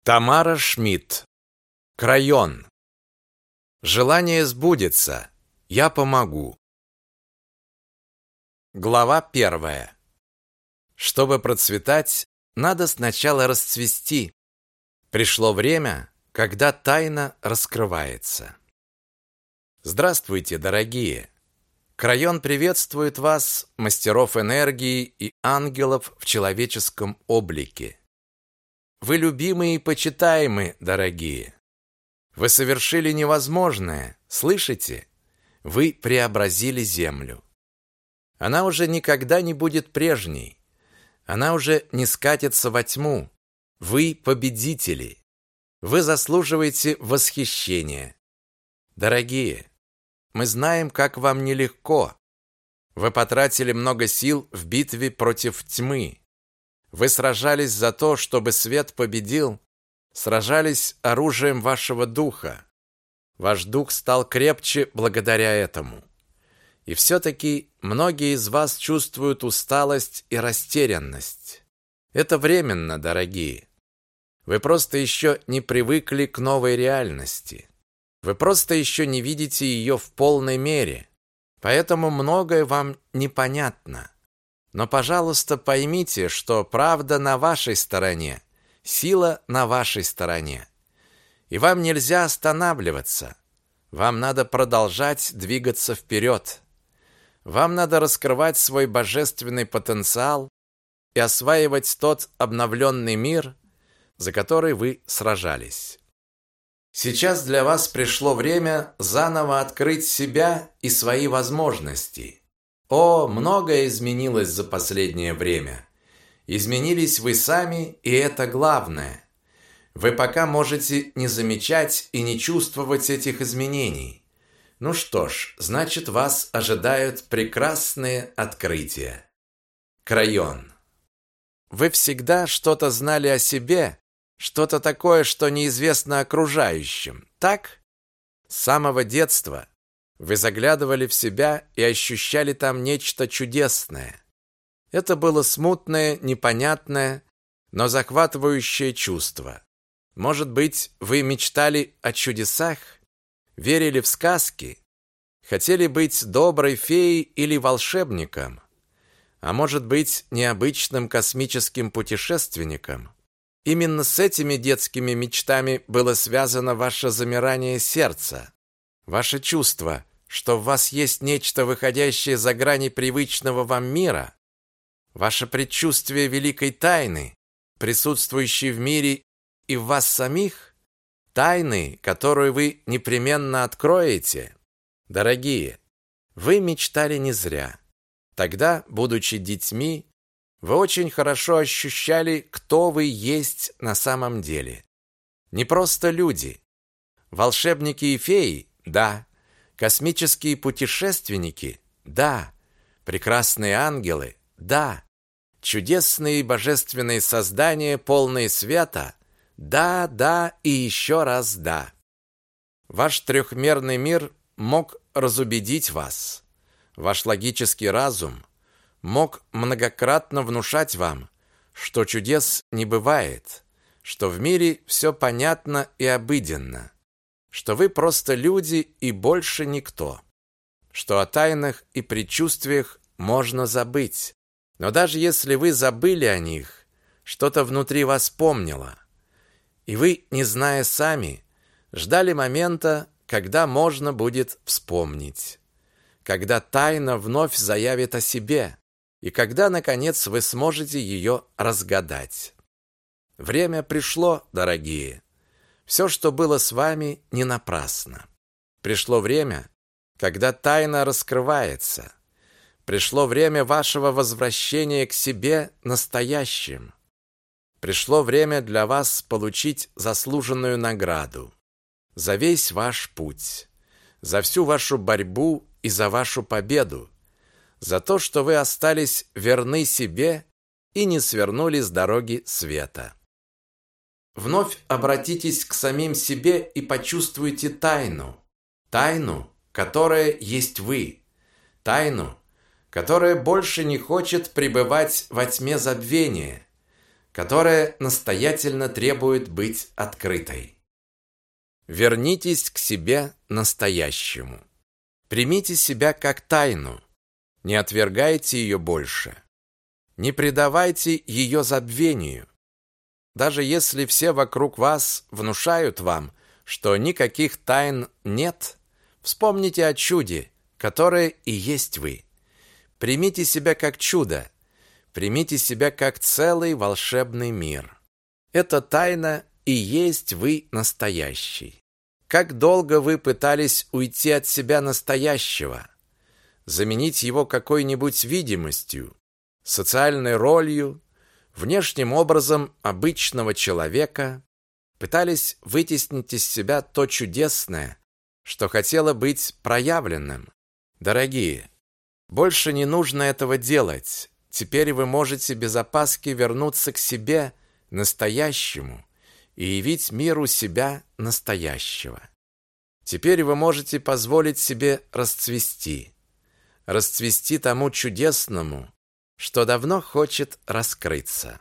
Тамара Шмидт. Крайон. Желание сбудется. Я помогу. Глава 1. Чтобы процветать, надо сначала расцвести. Пришло время, когда тайна раскрывается. Здравствуйте, дорогие! Крайон приветствует вас, мастеров энергии и ангелов в человеческом облике. Вы любимы и почитаемы, дорогие. Вы совершили невозможное, слышите? Вы преобразили землю. Она уже никогда не будет прежней. Она уже не скатится во тьму. Вы победители. Вы заслуживаете восхищения. Дорогие, мы знаем, как вам нелегко. Вы потратили много сил в битве против тьмы. Вы сражались за то, чтобы свет победил, сражались оружием вашего духа. Ваш дух стал крепче благодаря этому. И все-таки многие из вас чувствуют усталость и растерянность. Это временно, дорогие. Вы просто еще не привыкли к новой реальности. Вы просто еще не видите ее в полной мере. Поэтому многое вам непонятно. Но, пожалуйста, поймите, что правда на вашей стороне, сила на вашей стороне. И вам нельзя останавливаться. Вам надо продолжать двигаться вперед. Вам надо раскрывать свой божественный потенциал и осваивать тот обновленный мир, за который вы сражались. Сейчас для вас пришло время заново открыть себя и свои возможности. О, многое изменилось за последнее время. Изменились вы сами, и это главное. Вы пока можете не замечать и не чувствовать этих изменений. Ну что ж, значит, вас ожидают прекрасные открытия. Крайон. Вы всегда что-то знали о себе, что-то такое, что неизвестно окружающим, так? С самого детства вы заглядывали в себя и ощущали там нечто чудесное. Это было смутное, непонятное, но захватывающее чувство. Может быть, вы мечтали о чудесах, верили в сказки, хотели быть доброй феей или волшебником, а может быть, необычным космическим путешественником. Именно с этими детскими мечтами было связано ваше замирание сердца, ваше чувство, что в вас есть нечто, выходящее за грани привычного вам мира, ваше предчувствие великой тайны, присутствующей в мире и в вас самих, тайны, которую вы непременно откроете. Дорогие, вы мечтали не зря. Тогда, будучи детьми, вы очень хорошо ощущали, кто вы есть на самом деле. Не просто люди. Волшебники и феи, да. Космические путешественники, да. Прекрасные ангелы, да. Чудесные божественные создания, полные света, да, да и еще раз да. Ваш трехмерный мир мог разубедить вас. Ваш логический разум мог многократно внушать вам, что чудес не бывает, что в мире все понятно и обыденно, что вы просто люди и больше никто, что о тайнах и предчувствиях можно забыть. Но даже если вы забыли о них, что-то внутри вас помнило, и вы, не зная сами, ждали момента, когда можно будет вспомнить, когда тайна вновь заявит о себе, и когда, наконец, вы сможете ее разгадать. Время пришло, дорогие. Все, что было с вами, не напрасно. Пришло время, когда тайна раскрывается. Пришло время вашего возвращения к себе настоящим. Пришло время для вас получить заслуженную награду за весь ваш путь, за всю вашу борьбу и за вашу победу, за то, что вы остались верны себе и не свернули с дороги света. Вновь обратитесь к самим себе и почувствуйте тайну. Тайну, которая есть вы. Тайну, которая больше не хочет пребывать во тьме забвения, которая настоятельно требует быть открытой. Вернитесь к себе настоящему. Примите себя как тайну. Не отвергайте ее больше. Не предавайте ее забвению. Даже если все вокруг вас внушают вам, что никаких тайн нет, вспомните о чуде, которое и есть вы. Примите себя как чудо. Примите себя как целый волшебный мир. Эта тайна и есть вы настоящий. Как долго вы пытались уйти от себя настоящего, заменить его какой-нибудь видимостью, социальной ролью, внешним образом обычного человека, пытались вытеснить из себя то чудесное, что хотело быть проявленным. Дорогие, больше не нужно этого делать. Теперь вы можете без опаски вернуться к себе настоящему и явить миру себя настоящего. Теперь вы можете позволить себе расцвести тому чудесному, что давно хочет раскрыться.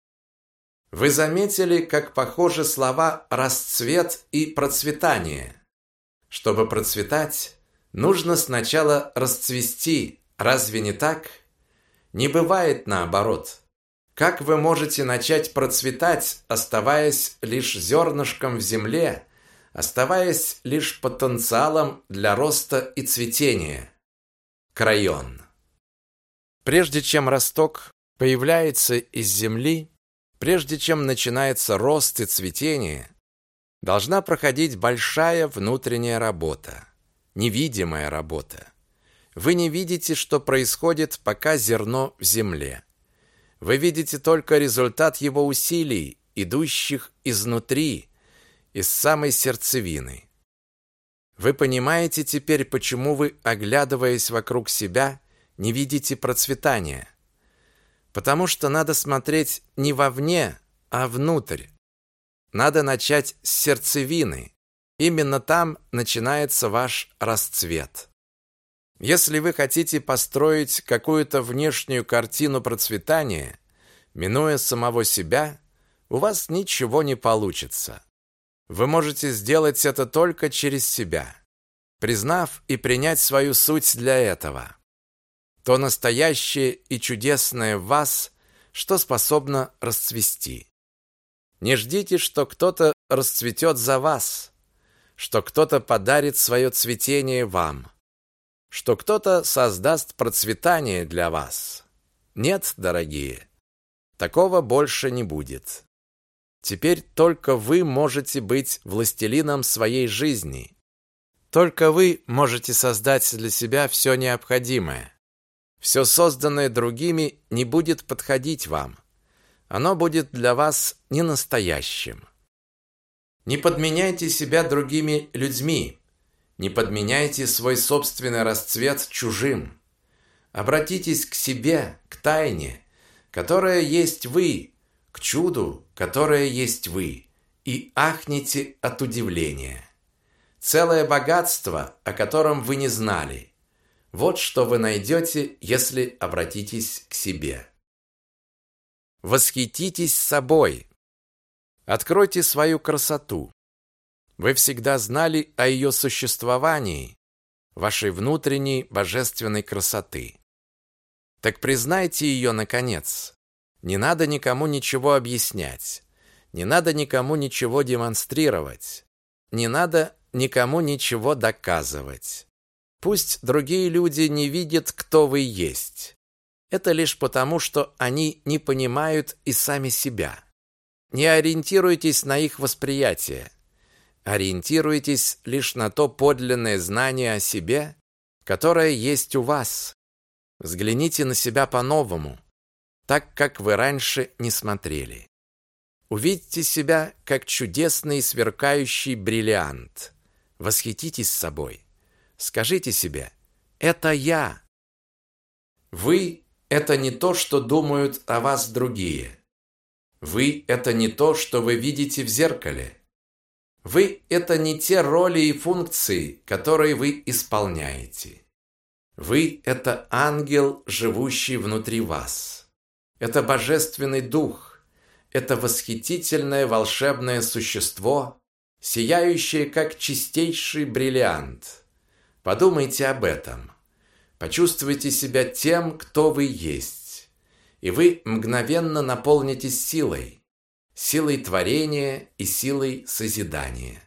Вы заметили, как похожи слова «расцвет» и «процветание»? Чтобы процветать, нужно сначала расцвести, разве не так? Не бывает наоборот. Как вы можете начать процветать, оставаясь лишь зернышком в земле, оставаясь лишь потенциалом для роста и цветения? Крайон. Прежде чем росток появляется из земли, прежде чем начинается рост и цветение, должна проходить большая внутренняя работа, невидимая работа. Вы не видите, что происходит, пока зерно в земле. Вы видите только результат его усилий, идущих изнутри, из самой сердцевины. Вы понимаете теперь, почему вы, оглядываясь вокруг себя, не видите процветания? Потому что надо смотреть не вовне, а внутрь. Надо начать с сердцевины. Именно там начинается ваш расцвет. Если вы хотите построить какую-то внешнюю картину процветания, минуя самого себя, у вас ничего не получится. Вы можете сделать это только через себя, признав и принять свою суть для этого. То настоящее и чудесное в вас, что способно расцвести. Не ждите, что кто-то расцветет за вас, что кто-то подарит свое цветение вам, что кто-то создаст процветание для вас. Нет, дорогие, такого больше не будет. Теперь только вы можете быть властелином своей жизни. Только вы можете создать для себя все необходимое. Все созданное другими не будет подходить вам. Оно будет для вас ненастоящим. Не подменяйте себя другими людьми. Не подменяйте свой собственный расцвет чужим. Обратитесь к себе, к тайне, которая есть вы, к чуду, которое есть вы, и ахните от удивления. Целое богатство, о котором вы не знали. Вот что вы найдете, если обратитесь к себе. Восхититесь собой. Откройте свою красоту. Вы всегда знали о ее существовании, вашей внутренней божественной красоты. Так признайте ее, наконец. Не надо никому ничего объяснять. Не надо никому ничего демонстрировать. Не надо никому ничего доказывать. Пусть другие люди не видят, кто вы есть. Это лишь потому, что они не понимают и сами себя. Не ориентируйтесь на их восприятие. Ориентируйтесь лишь на то подлинное знание о себе, которое есть у вас. Взгляните на себя по-новому, так как вы раньше не смотрели. Увидьте себя как чудесный сверкающий бриллиант. Восхититесь собой. Скажите себе: «Это я». Вы – это не то, что думают о вас другие. Вы – это не то, что вы видите в зеркале. Вы – это не те роли и функции, которые вы исполняете. Вы – это ангел, живущий внутри вас. Это божественный дух. это восхитительное волшебное существо, сияющее как чистейший бриллиант. Подумайте об этом. Почувствуйте себя тем, кто вы есть, и вы мгновенно наполнитесь силой, силой творения и силой созидания.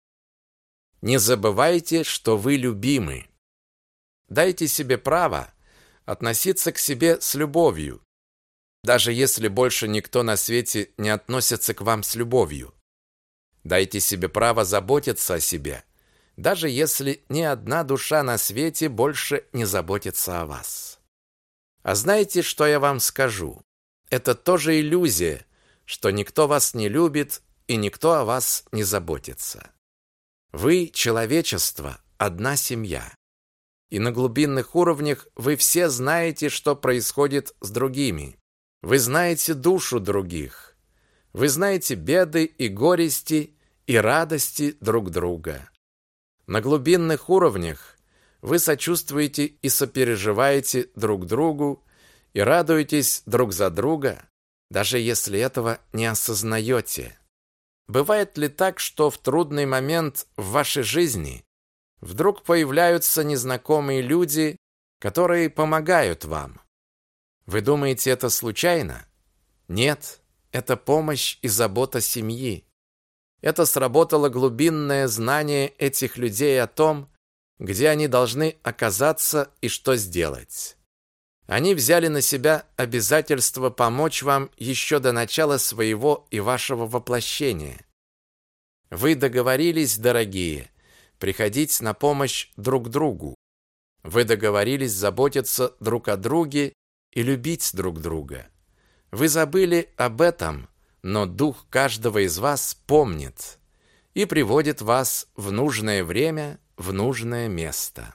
Не забывайте, что вы любимы. Дайте себе право относиться к себе с любовью, даже если больше никто на свете не относится к вам с любовью. Дайте себе право заботиться о себе, даже если ни одна душа на свете больше не заботится о вас. А знаете, что я вам скажу? Это тоже иллюзия, что никто вас не любит и никто о вас не заботится. Вы, человечество, одна семья. И на глубинных уровнях вы все знаете, что происходит с другими. Вы знаете душу других. Вы знаете беды и горести и радости друг друга. На глубинных уровнях вы сочувствуете и сопереживаете друг другу и радуетесь друг за друга, даже если этого не осознаете. Бывает ли так, что в трудный момент в вашей жизни вдруг появляются незнакомые люди, которые помогают вам? Вы думаете, это случайно? Нет, это помощь и забота семьи. Это сработало глубинное знание этих людей о том, где они должны оказаться и что сделать. Они взяли на себя обязательство помочь вам еще до начала своего и вашего воплощения. Вы договорились, дорогие, приходить на помощь друг другу. Вы договорились заботиться друг о друге и любить друг друга. Вы забыли об этом, но дух каждого из вас помнит и приводит вас в нужное время, в нужное место.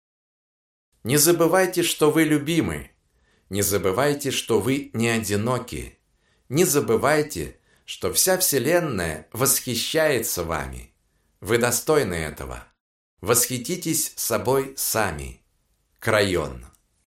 Не забывайте, что вы любимы. Не забывайте, что вы не одиноки. Не забывайте, что вся Вселенная восхищается вами. Вы достойны этого. Восхититесь собой сами. Крайон.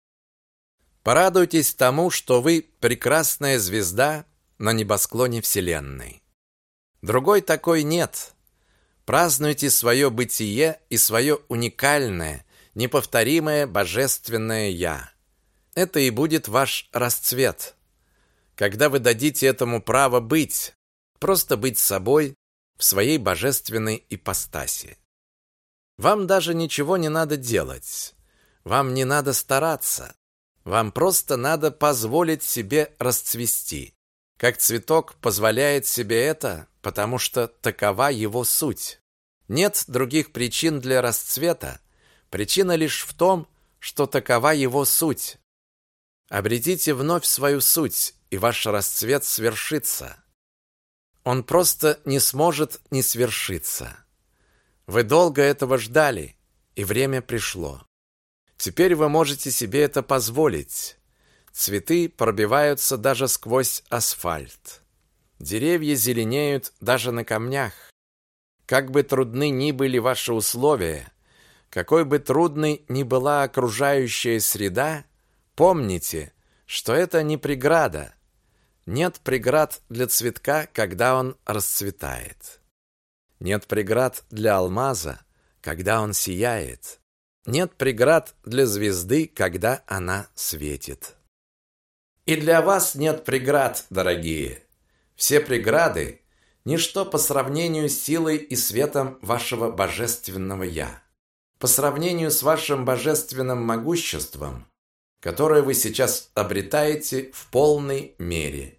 Порадуйтесь тому, что вы прекрасная звезда на небосклоне Вселенной. Другой такой нет. Празднуйте свое бытие и свое уникальное, неповторимое божественное «Я». Это и будет ваш расцвет. Когда вы дадите этому право быть, просто быть собой в своей божественной ипостаси. Вам даже ничего не надо делать. Вам не надо стараться. Вам просто надо позволить себе расцвести. Как цветок позволяет себе это, потому что такова его суть. Нет других причин для расцвета. Причина лишь в том, что такова его суть. Обретите вновь свою суть, и ваш расцвет свершится. Он просто не сможет не свершиться. Вы долго этого ждали, и время пришло. Теперь вы можете себе это позволить. Цветы пробиваются даже сквозь асфальт. Деревья зеленеют даже на камнях. Как бы трудны ни были ваши условия, какой бы трудной ни была окружающая среда, помните, что это не преграда. Нет преград для цветка, когда он расцветает. Нет преград для алмаза, когда он сияет. Нет преград для звезды, когда она светит. И для вас нет преград, дорогие. Все преграды – ничто по сравнению с силой и светом вашего божественного «Я», по сравнению с вашим божественным могуществом, которое вы сейчас обретаете в полной мере.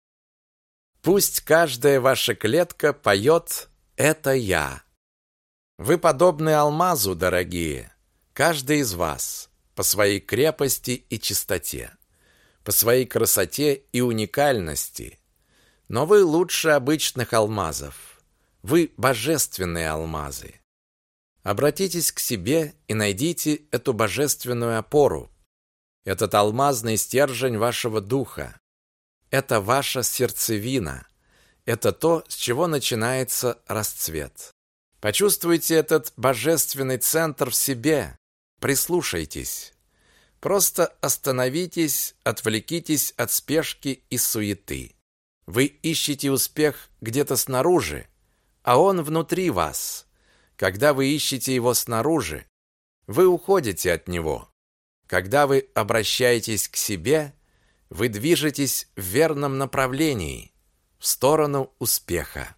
Пусть каждая ваша клетка поет «Это я». Вы подобны алмазу, дорогие, каждый из вас, по своей крепости и чистоте, по своей красоте и уникальности. Но вы лучше обычных алмазов. Вы божественные алмазы. Обратитесь к себе и найдите эту божественную опору, этот алмазный стержень вашего духа. Это ваша сердцевина. Это то, с чего начинается расцвет. Почувствуйте этот божественный центр в себе. Прислушайтесь. Просто остановитесь, отвлекитесь от спешки и суеты. Вы ищете успех где-то снаружи, а он внутри вас. Когда вы ищете его снаружи, вы уходите от него. Когда вы обращаетесь к себе, вы движетесь в верном направлении, в сторону успеха.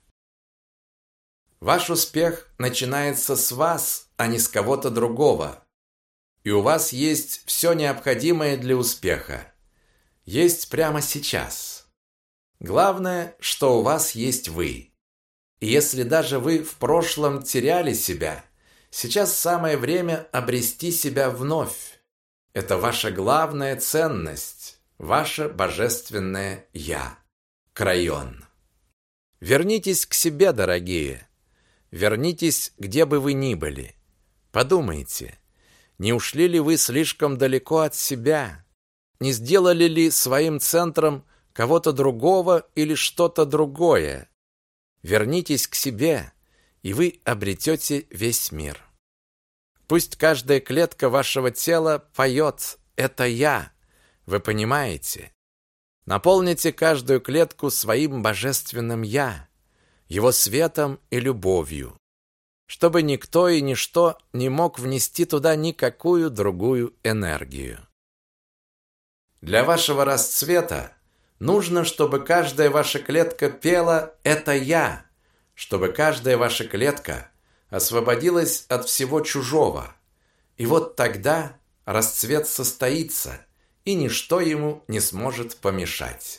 Ваш успех начинается с вас, а не с кого-то другого. И у вас есть все необходимое для успеха. Есть прямо сейчас. Главное, что у вас есть вы. И если даже вы в прошлом теряли себя, сейчас самое время обрести себя вновь. Это ваша главная ценность, ваше божественное «Я». Крайон. Вернитесь к себе, дорогие. Вернитесь, где бы вы ни были. Подумайте, не ушли ли вы слишком далеко от себя? Не сделали ли своим центром кого-то другого или что-то другое? Вернитесь к себе, и вы обретете весь мир. Пусть каждая клетка вашего тела поет «Это я». Вы понимаете? Наполните каждую клетку своим божественным «Я», его светом и любовью, чтобы никто и ничто не мог внести туда никакую другую энергию. Для вашего расцвета нужно, чтобы каждая ваша клетка пела «Это я», чтобы каждая ваша клетка освободилась от всего чужого. И вот тогда расцвет состоится, и ничто ему не сможет помешать.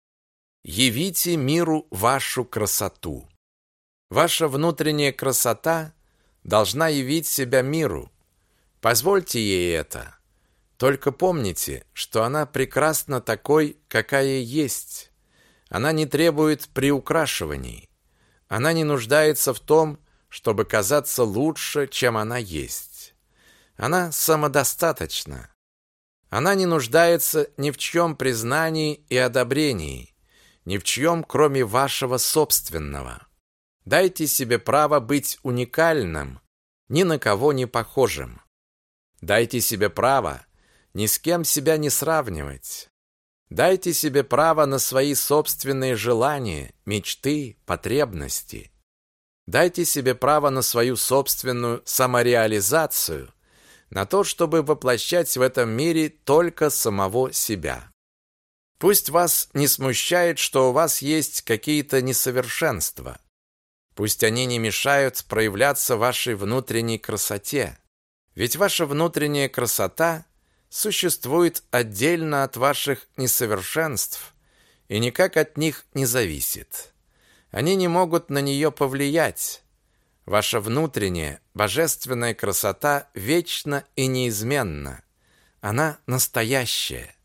Явите миру вашу красоту. Ваша внутренняя красота должна явить себя миру. Позвольте ей это. Только помните, что она прекрасна такой, какая есть. Она не требует приукрашиваний. Она не нуждается в том, чтобы казаться лучше, чем она есть. Она самодостаточна. Она не нуждается ни в чьем признании и одобрении, ни в чьем, кроме вашего собственного. Дайте себе право быть уникальным, ни на кого не похожим. Дайте себе право ни с кем себя не сравнивать. Дайте себе право на свои собственные желания, мечты, потребности. Дайте себе право на свою собственную самореализацию, на то, чтобы воплощать в этом мире только самого себя. Пусть вас не смущает, что у вас есть какие-то несовершенства. Пусть они не мешают проявляться вашей внутренней красоте. Ведь ваша внутренняя красота существует отдельно от ваших несовершенств и никак от них не зависит. Они не могут на нее повлиять. Ваша внутренняя божественная красота вечна и неизменна. Она настоящая.